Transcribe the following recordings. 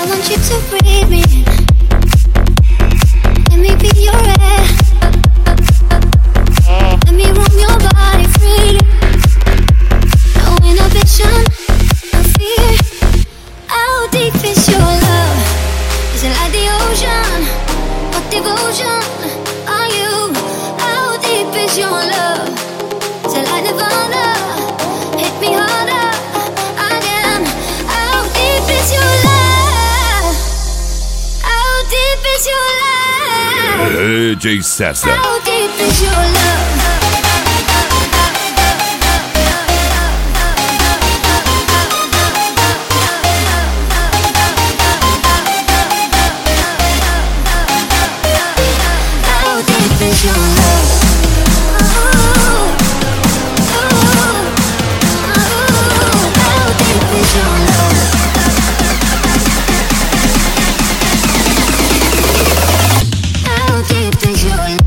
want you to breathe me in. Let me be your air. Let me roam your body freely. No inhibition, no fear. How deep is your love? Is it like the ocean? What devotion are you? How deep is your love? Is it like Nirvana? Hit me harder again. How deep is your love? How deep is your love? DJ César. How deep is your love? Your love. How deep is your love? How deep is your love?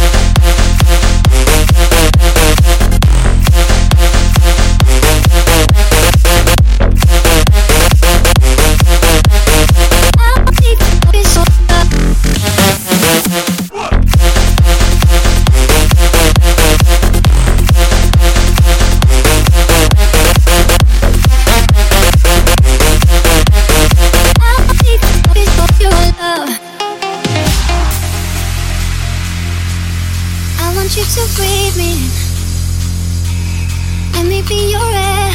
I want you to breathe me in. Let me be your air.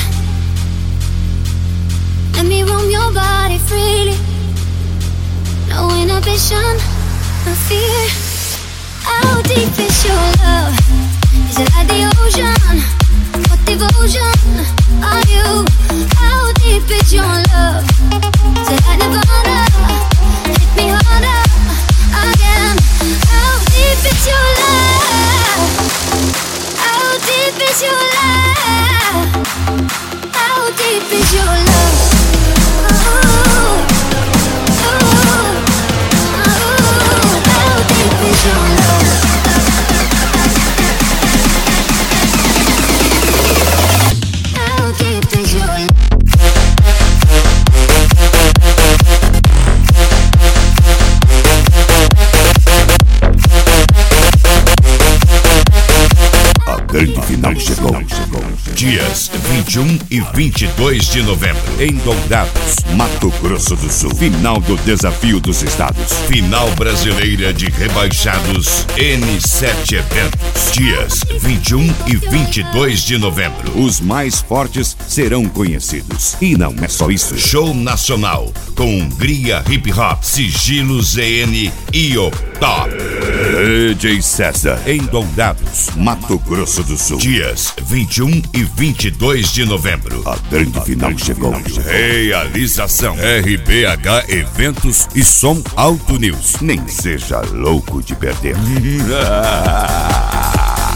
Let me roam your body freely. No inhibition, no fear. How deep is your love? Is it like the ocean? What devotion are you? How deep is your love? Is it like Nirvana? Hit me harder again. How deep is your love? How deep is your love? How deep is your love? How deep is your love? How deep is your love? Grande final chegou. Dias 21 e 22 de novembro. Em Dourados, Mato Grosso do Sul. Final do Desafio dos Estados. Final brasileira de rebaixados N7 eventos. Dias 21 e 22 de novembro. Os mais fortes serão conhecidos. E não é só isso. Show nacional com Hungria Hip Hop, Sigilo ZN e o Top. DJ César. Em Dourados, Mato Grosso do Sul. Dias 21 e 22 de novembro. A grande final chegou. Realização RBH Eventos e Som Alto News. Nem seja louco de perder.